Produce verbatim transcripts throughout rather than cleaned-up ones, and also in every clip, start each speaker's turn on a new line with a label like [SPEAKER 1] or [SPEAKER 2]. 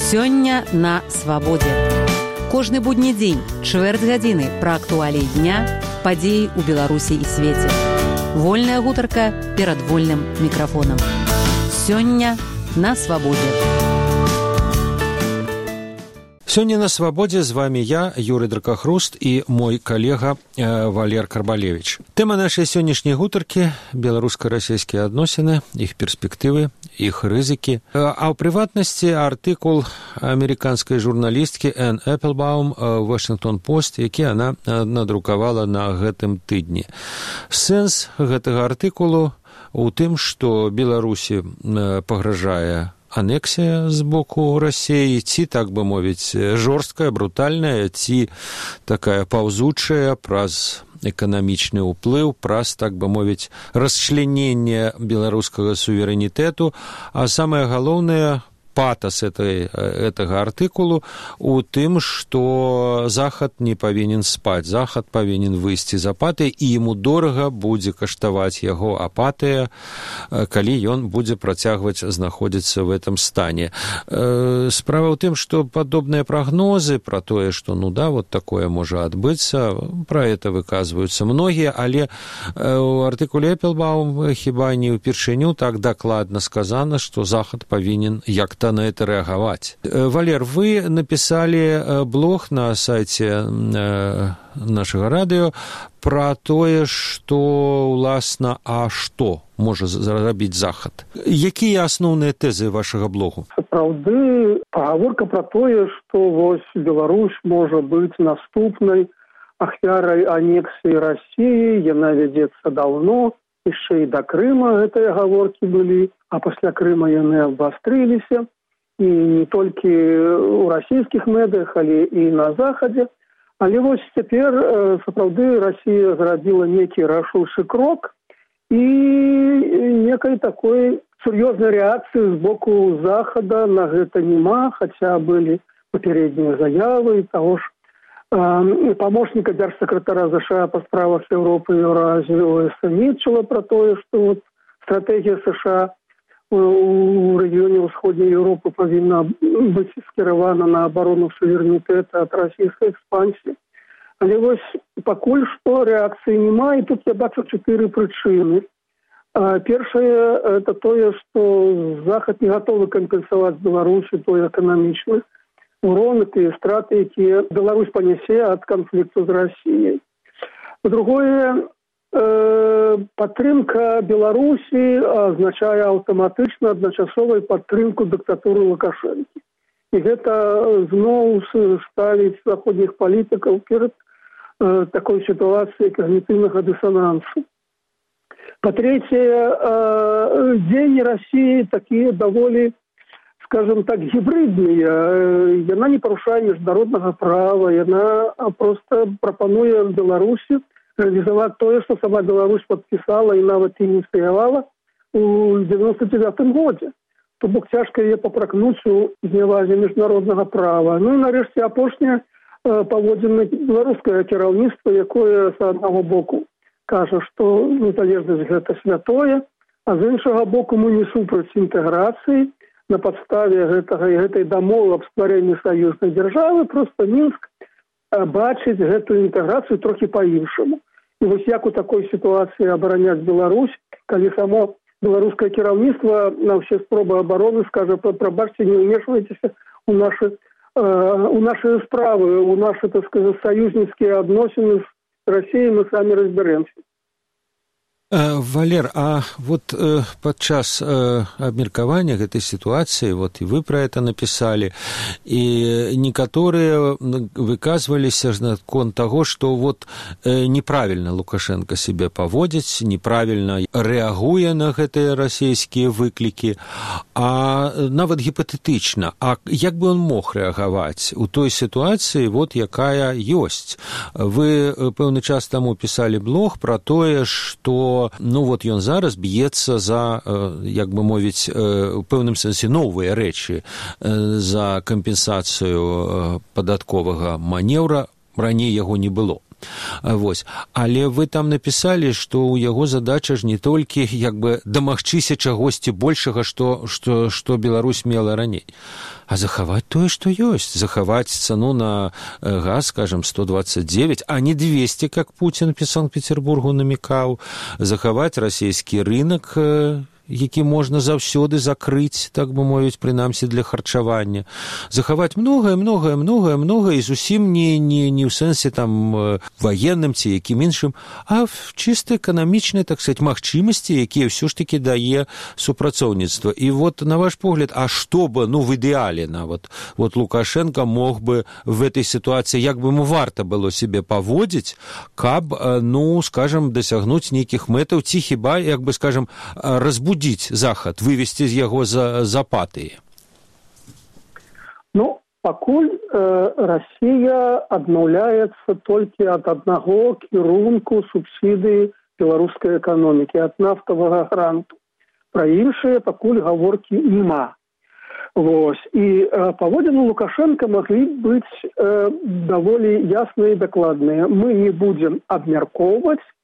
[SPEAKER 1] Сёння на свабодзе. Кожны будні дзень, чвэрць гадзіны пра актуаліі дня, падзеі ў Беларусі і свеце. Вольная гутарка перад вольным мікрафонам. Сёння на свабодзе.
[SPEAKER 2] Сёння на свабодзе з вами я, Юрый Дракахруст, і мой калега э, Валер Карбалевич. Тэма нашай сённяшняй гутаркі – беларуска-расійскія адносіны, іх перспектывы, іх рызыкі. А ў прыватнасці артыкул амерыканскай журналісткі Энн Эпплбаум «Вашингтон Пост», які она надрукавала на гэтым тыдні. Сэнс гэтага артыкулу ў тым, што Беларусі пагражае анексія з боку Расіі, ці, так бы мовіць, жорсткая, брутальная, ці такая паўзучая праз эканамічны ўплыў, праз, так бы мовіць, расчлененне беларускага суверэнітэту, а самае галоўнае патас этой, гэтага артыкулу у тым, што Захад не павінен спаць. Захад павінен выйсці з апатыі, і яму дорага будзе каштаваць яго апатыя, калі ён будзе працягваць знаходзіцца в этом стане. Справа ў тым, што падобныя прагнозы пра тое, што ну да, вот такое можа адбыцца, пра это выказваюцца многія, але у артыкуле Эпплбаум хіба не ўпершыню так дакладна сказана, што Захад павінен як-то на это реагировать. Валер, вы написали блог на сайте нашего радио про тое, что, уласна, а что может зрабіць Захад. Якія асноўныя тэзы вашага блогу?
[SPEAKER 3] Сапраўды, пагаворка про тое, што вось Беларусь можа быць наступнай ахвярай анексіі Расіі, яна вядзецца даўно, яшчэ і да Крыма гэтыя гаворкі былі, а пасля Крыма яны абвастрыліся. І не толькі ў расійскіх медыях, але і на Захадзе. Але вось цяпер сапраўды Расія зрабіла нейкі рашучы крок і некай такой сур'ёзнай рэакцыі з боку Захада на гэта няма, хаця былі папярэднія заявы таго ж э, памочніка дзяржсакратара ЗША па справах Еўропы і Еўразіі О Эс Мітчела пра тое, што вот стратэгія США у рэгіёне ўсходняй Еўропы павінна быць скіравана на абарону суверэнітэта ад расійскай экспансіі. Але вось пакуль што рэакцыі няма, і тут я бачу чатыры прычыны. Першае – это тое, што Захад не гатовы кампенсаваць Беларусі той эканамічны урон, тыя страты, якія Беларусь панясе ад канфлікту з Расіяй. Другое, падтрымка Беларусі азначае аўтаматычна адначасовую падтрымку дыктатуры Лукашэнкі. І гэта зноў ставіць заходніх палітыкаў перад э, такой сітуацыяй когнітыўнага дысанансу. Па-трэцяе, э, дзеянні Расіі такія даволі, скажем так, гібридныя. Яна не парушае міжнароднага права, яна проста прапануе Беларусі реализовать тое, што сама Беларусь подписала і нават ініцыявала у девяносто девятым годзе. То бок цяжка яе папракнуць у знявазе міжнароднага права. Ну і нарэшце апошняе паводзіны беларускае кіраўніцтва, якое з аднаго боку кажа, што незалежнасць гэта святое, а з іншага боку мы не супраць інтэграцыі. На падставе гэтага і гэтай дамовы аб стварэнні саюзнай дзяржавы проста Мінск бачыць гэтую інтэграцыю трохі па-іншаму. І вось як у такой сітуацыі абараняць Беларусь, калі само беларускае кіраўніцтва на ўсе спробы абароны скажа: прабачце, не ўмешвайцеся у нашы, э, у нашы справы, у нашы, так сказаць, саюзніцкія адносіны з Расіяй, мы самі разбярэмся.
[SPEAKER 2] Валер, а вот э, падчас э, абмеркавання гэтай сітуацыі, вот і вы пра это напісалі, і некаторыя выказваліся наконт таго, што вот э, неправільна Лукашенко себе паводзіць, неправільна рэагуе на гэтыя расійскія выклікі, а нават гіпатэтычна, а як бы он мог рэагаваць у той сітуацыі, вот якая ёсць. Вы пэўны час таму пісалі блог пра тое, што ну вот ён зараз б'ецца за, як бы мовіць, у пэўным сэнсе новыя рэчы, за кампенсацыю падатковага манеўра, раней яго не было. Вось. Але вы там напісалі, што ў яго задача ж не толькі як бы дамагчыся чагосьці большага, што, што, што Беларусь мела раней, а захаваць тое, што ёсць, захаваць цану на газ, скажем, сто двадцать девять, а не двести, как Путин в Санкт-Петербургу намекаў, захаваць расійскі рынок, які можна заўсёды закрыць, так бы мовіць, прынамсі для харчавання, захаваць многае, многае, многае, многае, і зусім не, не, не ў сэнсе там ваенным ці якім іншым, а в чыста эканамічнай, так сказать, магчымасці, якія ўсё ж таки дае супрацоўніцтва. І вот, на ваш погляд, а што бы, ну, в ідэале нават, вот Лукашенко мог бы в этой ситуации, як бы ему варта было себе паводзіць, каб, ну, скажем, дасягнуць нейкіх мэтаў, ці хіба, як бы, скажем, разбудзіць Захад, вывести з яго за, за патыі?
[SPEAKER 3] Ну, пакуль э, Россия адмаўляецца толькі ад аднаго кірунку субсідыі беларускай эканомікі, ад нафтавага гранту. Пра іншыя пакуль гаворкі няма. Вось. І э, паводзіны Лукашенко маглі быць э, даволі ясныя і дакладныя. Мы не будзем абмяркоўваць э,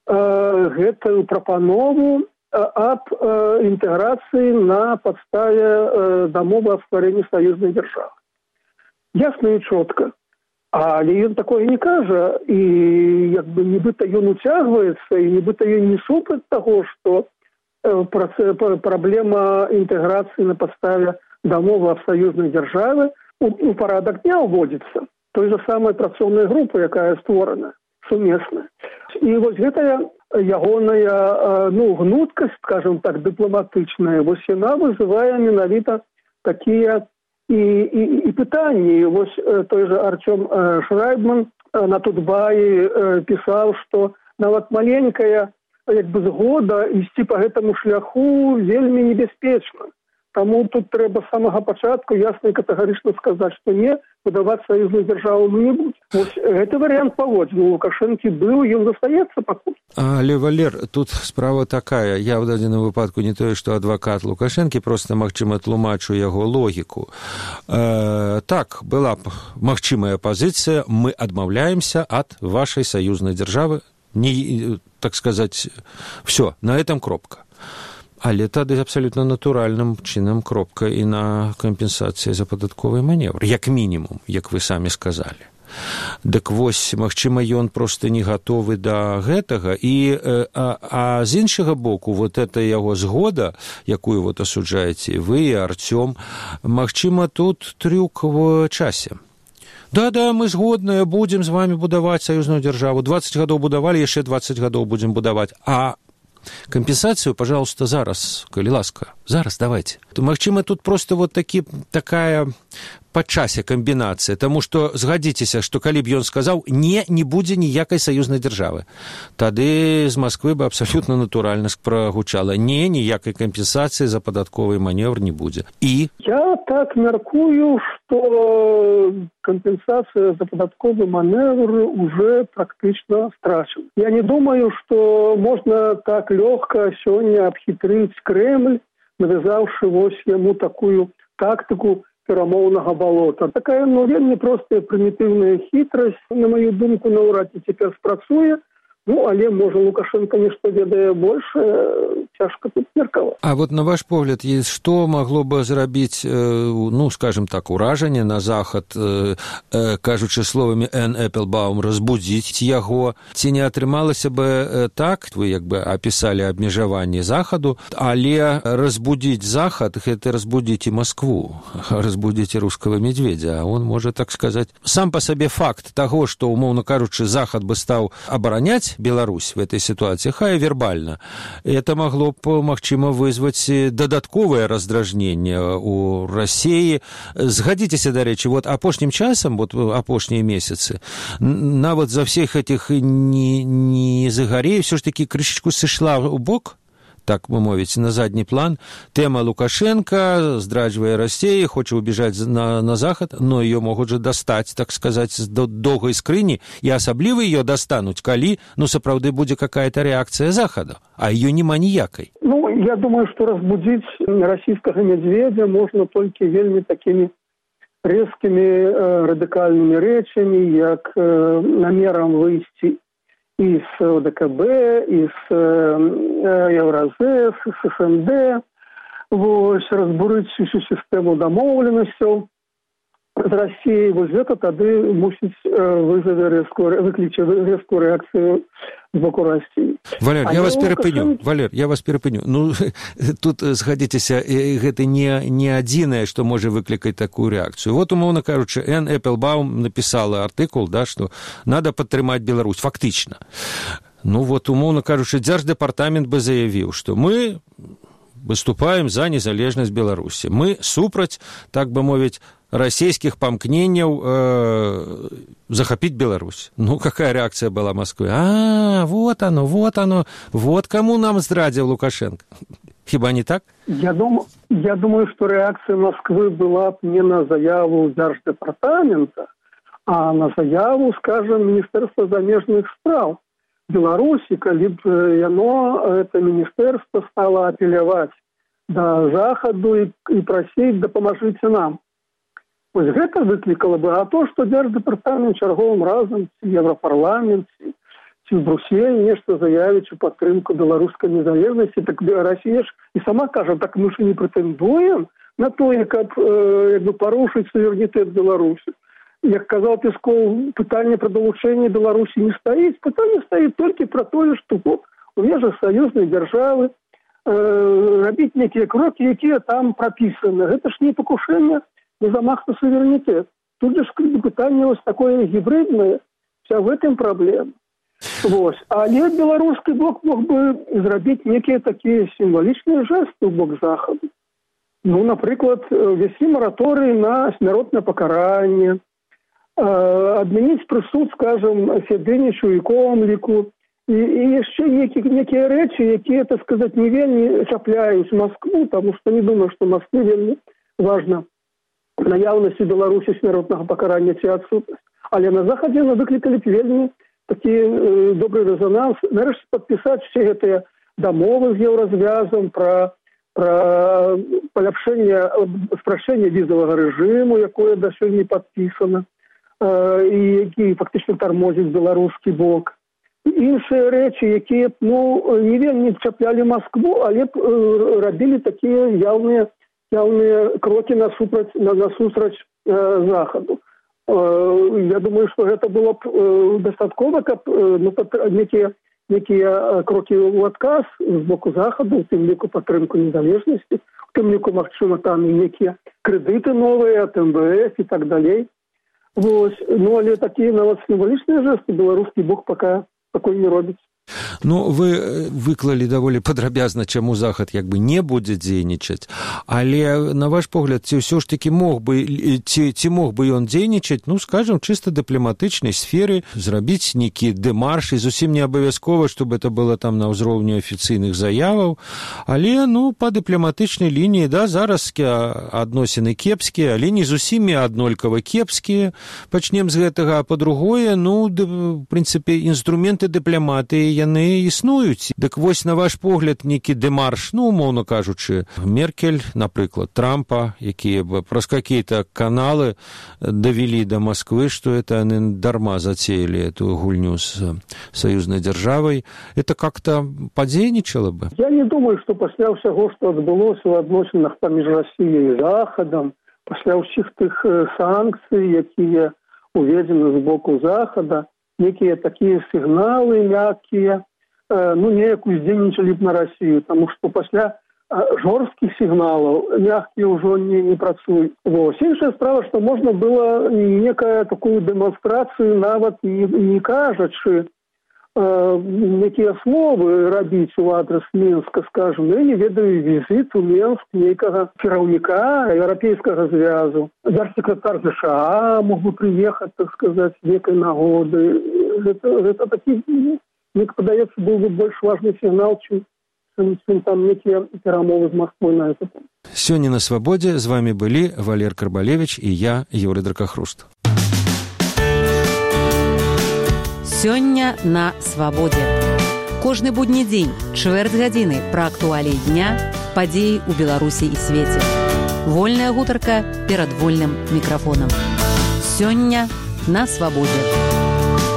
[SPEAKER 3] гэтую прапанову об э, интеграции на подставе э, домовы о створении союзной державы. Ясно и четко. Але он такое не кажа, и как бы нібыта ён уцягваецца, и нібыта ён не супраць того, что э, процесс, проблема интеграции на подставе домовы о союзной державе у, у порядок дня уводится. Той же самой працоўнай группы, якая створана, сумесная. И вот гэтая ягоная, ну, гнуткасць, скажем так, дыпламатычная, вось яна вызывае менавіта такія і, і, і пытанні. Вось той же Артём Шрайбман на Тутбаі пісаў, што нават маленькая як бы згода ісці па гэтаму шляху вельмі небяспечна. Таму тут трэба з самага пачатку ясна і катэгарычна сказаць, што не, будаваць саюзную дзяржаву мы не будзем. Вось гэты варыянт паводзін у Лукашэнкі быў, ён застаецца пакуль.
[SPEAKER 2] Але, Валер, тут справа такая. Я в дадзеным выпадку не тое, што адвакат Лукашэнкі, проста, магчыма, тлумачу яго логіку. Э, так, была б магчымая пазіцыя, мы адмаўляемся ад вашай саюзнай дзяржавы, не, так сказаць, все, на этом кропка. Але тады абсалютна натуральным чынам кропка і на кампенсацыі за падатковы маневр, як мінімум, як вы самі сказалі. Дык вось, магчыма, ён проста не гатовы да гэтага, і, а, а з іншага боку, вот эта яго згода, якую вот асуджаеце вы і Артём, магчыма, тут трюк в часе. Да-да, мы згодныя, будзем з вами будаваць саюзную дзяржаву. дваццаць гадоў будавалі, яшчэ дваццаць гадоў будзем будаваць. А компенсацию, пожалуйста, зараз, коли ласка, зараз давайте. Магчыма, тут просто вот такі, такая па часе камбінацыя, таму што згадзіцеся, што калі б ён сказаў, не, не будзе ніякай саюзнай дзяржавы, тады з Масквы бы абсалютна натуральна прагучала, не, ніякай кампенсацыі за падатковы маневр не будзе. І?
[SPEAKER 3] Я так мяркую, што компенсация за податковый маневр уже практично страчена. Я не думаю, что можно так легко сегодня обхитрить Кремль, навязавши вось ему такую тактику перамоўнага балота. Такая, ну, вельмі простая примитивная хитрасць, на мою думку, наўрад ці цяпер спрацуе. Ну, але, можа, Лукашенко нешта ведае больше, цяжка тут меркаваць.
[SPEAKER 2] А вот на ваш погляд, што магло бы зрабіць, ну, скажем так, уражанне на Захад, кажучы словамі Энн Эпплбаум, разбудзіць яго? Ці не атрымалася бы так, вы як бы апісалі абмежаванне Захаду, але разбудзіць Захад, гэта разбудзіць і Маскву, разбудзіць і рускага медведя, а он можа, так сказаць, сам па сабе факт таго, што, умоўна кажучы, Захад бы стаў абараняць Беларусь в этой ситуации, хай вербально, это могло бы, магчыма, вызвать дадатковое раздражнение у России. Згадзіцеся, дарэчы, вот апошнім часам, вот апошнія месяцы, нават за всех этих не, не загарей, все ж таки крышечку сышла у бок, так бы мовіць, на задні план. Тэма Лукашенко здраджвае России, хоча убежать на, на Захад, но ее могут же достать, так сказать, з доўгай скрыні, и асабліва ее достануть, калі, ну, сапраўды будзе какая-то реакция Захада, а ее нема ніякай.
[SPEAKER 3] Ну, я думаю, что разбудить российского медведя можно только вельми такими рэзкімі радыкальнымі рэчамі, як намерам выйсці і з О Дэ Ка Бэ, і з Еўразэс, з Эс Эм Дэ, вось, разбурыць усю сістэму дамоўленасцяў з Расіяй. Вось гэта тады мусіць вызаве рэзкую, выкліча рэзкую рэакцыю з боку Расіі.
[SPEAKER 2] Валер, я вас перапыню. Валер, я вас перапыню. Ну, тут, згадзіцеся, гэта не, не адзінае, што можа выклікаць такую рэакцыю. Вот, умоўна кажучы, Энн Эпплбаум напісала артыкул, да, што надо падтрымаць Беларусь, фактычна. Ну, вот, умоўна кажучы, Дзярждэпартамент бы заявіў, што мы выступаем за незалежнасць Беларусі. Мы супраць, так бы мовіць, расійскіх памкненняў э, захапіць Беларусь. Ну, какая реакция была Москвы? А, вот оно, вот оно, вот кому нам здрадзіў Лукашенко. Хіба не так?
[SPEAKER 3] Я думаю, я думаю, что реакция Москвы была б не на заяву Дзярждэпартамента, а на заяву, скажем, Министерства замежных спраў Беларусі, калі б яно, это министерство, стало апелляваць да Захаду и, и просить, дапамажыце нам. Вось гэта выклікала бы, а то, што Дзярждэпартамент чарговым разам, ці Еўрапарламент, ці, ці в Брюсселі нешта заявіць у падтрымку беларускай незалежнасці, так Расія ж і сама кажа, так мы ж не прэтэндуем на тое, каб э, як бы парушыць суверэнітэт Беларусі. Як казаў Пескоў, пытанне пра далучэнне Беларусі не стаіць, пытанне стаіць толькі пра тое, што вот, у межах саюзнай дзяржавы э, рабіць некія крокі, якія там прапісаны. Гэта ж не пакушэнне, не замах на суверэнітэт. Тут же пытанне вось такое гібриднае, вся в этом проблема. Вось. Але беларускі блок мог бы зрабіць некія такія сімвалічныя жесты ў бок Захаду. Ну, напрыклад, ввесці мараторый на смяротнае пакаранне, адмяніць прысуд, скажем, сядзеннічу і комліку, і, і яшчэ некія, некія рэчы, якія, так сказаць, не вельмі чапляюць Москву, таму што не думаю, што Москве вельмі важна наяўнасці Беларусі смяротнага пакарання ці адсутнасць. Але на Захадзе мы выклікалі б вельмі такі э, добры рэзонанс. Нарэшце падпісаць все гэтыя дамовы з еўразвязам пра, пра паляпшэнне, спрашчэнне візавага рэжыму, якое дасюль не падпісана, э, і які фактычна тармозіць беларускі бок. Іншыя рэчы, якія б, ну, не вельмі чаплялі Москву, але б э, рабілі такія яўныя яўныя крокі насупраць, на, насустрач э, Захаду. Э, я думаю, што гэта было б э, дастаткова, каб э, ну, некія, некія крокі ў адказ з боку Захаду, у тым ліку падтрымку незалежнасці, у тым ліку, магчыма, там і некія крэдыты новыя ад Эм Вэ Эф і так далей. Вось. Ну, але такія нават сімвалічныя жесты беларускі бок пака такой не робіць.
[SPEAKER 2] Ну, вы выклалі даволі падрабязна, чаму Захад як бы не будзе дзейнічаць, але, на ваш погляд, ці ўсё ж такі мог бы, ці, ці мог бы ён дзейнічаць, ну, скажем, чыста дыпламатычнай сферы, зрабіць нейкі дэмарш, і зусім не абавязкова, чтобы это было там на ўзроўні афіцыйных заяваў, але, ну, па дыпламатычнай лініі, да, зараз адносіны кепскія, але не зусімі аднолькава кепскія, пачнем з гэтага, а па-другое, ну, в прынцыпе, інструменты дыпламатыі яны існуюць. Дык вось, на ваш погляд, нейкі дэмарш, ну, умоўна кажучы, Меркель, напрыклад, Трампа, якія б праз какія-то каналы давялі да Москвы, што это яны дарма зацеялі эту гульню з саюзнай дзяржавай, это как-то падзейнічала бы?
[SPEAKER 3] Я не думаю, што пасля ўсяго, што адбылося ў адносінах паміж Расіяй і Захадам, пасля ўсіх тых санкцый, якія уведзены з боку Захада, некія такія сігналы мяккія, э, ну, неяк уздзейнічалі б на Расію, таму што пасля э, жорсткіх сігналаў мяккія ўжо не, не працуюць. Вось. Іншая справа, што можна было некая такую дэманстрацыю, нават не, не кажачы, э, некія словы рабіць у адрес Мінска, скажем, я не ведаю, візит у Мінск нейкага кіраўніка Еўрапейскага звязу. Дзяржсекретар Зэ Ша А мог бы приехать, так сказать, некой нагоды. Это, это таки, мне падаецца, был бы больш важный сигнал, чем, чем там некие перамовы з Москвой на это.
[SPEAKER 2] Сёння на Свабодзе з вами былі Валер Карбалевич і я, Юрий Дракахруст.
[SPEAKER 1] Сёння на Свабодзе. Кожны будні дзень, чвэрць гадзіны пра актуаліі дня, падзеі ў Беларусі і свеце. Вольная гутарка перад вольным мікрафонам. Сёння на свабодзе.